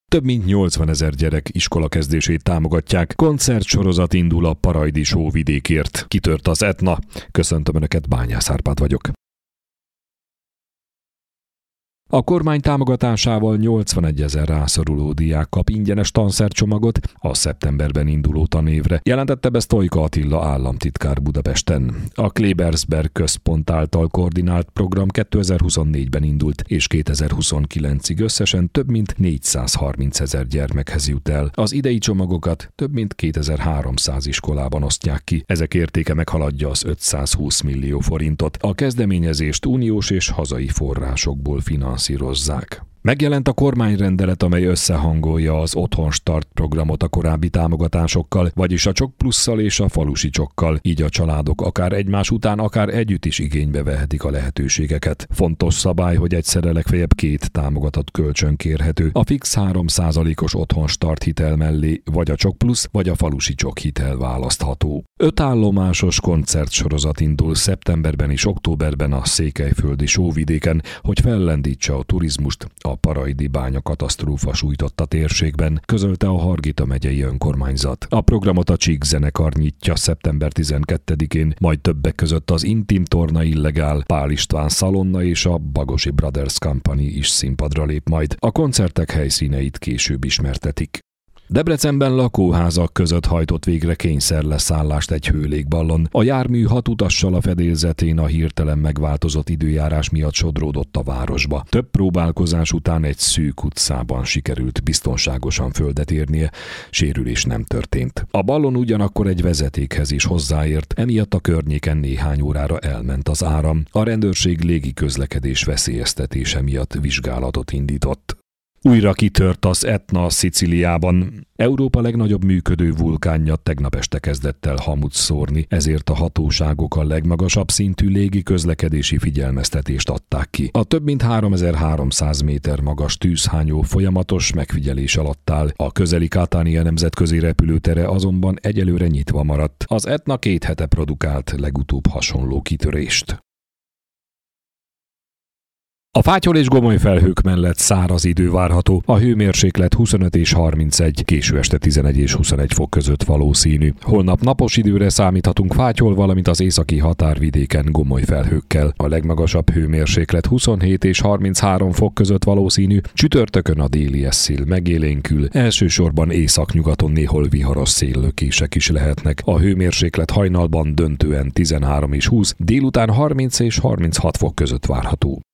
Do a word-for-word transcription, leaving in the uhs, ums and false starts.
Több mint nyolcvanezer gyerek iskolakezdését támogatják. Koncertsorozat indul a Paraidi Sóvidékért. Kitört az Etna. Köszöntöm Önöket, Bányász Árpád vagyok. A kormány támogatásával nyolcvanegyezer rászoruló diák kap ingyenes tanszercsomagot a szeptemberben induló tanévre, jelentette be Sztojka Attila államtitkár Budapesten. A Klebersberg Központ által koordinált program kétezer-huszonnégyben indult, és kétezer-huszonkilencig összesen több mint négyszázharmincezer gyermekhez jut el. Az idei csomagokat több mint kétezer-háromszáz iskolában osztják ki. Ezek értéke meghaladja az ötszázhúsz millió forintot. A kezdeményezést uniós és hazai forrásokból finanszírozzák. Megjelent a kormányrendelet, amely összehangolja az Otthon Start programot a korábbi támogatásokkal, vagyis a Csok Plusszal és a falusi csokkal, így a családok akár egymás után, akár együtt is igénybe vehetik a lehetőségeket. Fontos szabály, hogy egyszerre legfeljebb két támogatott kölcsön kérhető, a fix három százalékos Otthon Start hitel mellé, vagy a Csok Plusz, vagy a falusi csok hitel választható. Öt állomásos koncertsorozat indul szeptemberben és októberben a székelyföldi Sóvidéken, hogy fellendítse a turizmust a Paraidi bánya katasztrófa sújtotta térségben, közölte a Hargita megyei önkormányzat. A programot a Csík zenekar nyitja szeptember tizenkettedikén, majd többek között az Intim Torna Illegál, Pál István Szalonna és a Bagosi Brothers Company is színpadra lép majd. A koncertek helyszíneit később ismertetik. Debrecenben lakóházak között hajtott végre kényszerleszállást egy hőlégballon. A jármű hat utassal a fedélzetén a hirtelen megváltozott időjárás miatt sodródott a városba. Több próbálkozás után egy szűk utcában sikerült biztonságosan földet érnie, sérülés nem történt. A ballon ugyanakkor egy vezetékhez is hozzáért, emiatt a környéken néhány órára elment az áram. A rendőrség légi közlekedés veszélyeztetése miatt vizsgálatot indított. Újra kitört az Etna Szicíliában. Európa legnagyobb működő vulkánja tegnap este kezdett el hamut szórni, ezért a hatóságok a legmagasabb szintű légi közlekedési figyelmeztetést adták ki. A több mint háromezer-háromszáz méter magas tűzhányó folyamatos megfigyelés alatt áll, a közeli Catania nemzetközi repülőtere azonban egyelőre nyitva maradt. Az Etna két hete produkált legutóbb hasonló kitörést. A Fátyol és Gomoly felhők mellett száraz idő várható, a hőmérséklet huszonöt és harmincegy, késő este tizenegy és huszonegy fok között valószínű. Holnap napos időre számíthatunk Fátyol, valamint az északi határvidéken Gomoly felhőkkel. A legmagasabb hőmérséklet huszonhét és harminchárom fok között valószínű, csütörtökön a déli eszél megélénkül, elsősorban északnyugaton néhol viharos széllökések is lehetnek. A hőmérséklet hajnalban döntően tizenhárom és húsz, délután harminc és harminchat fok között várható.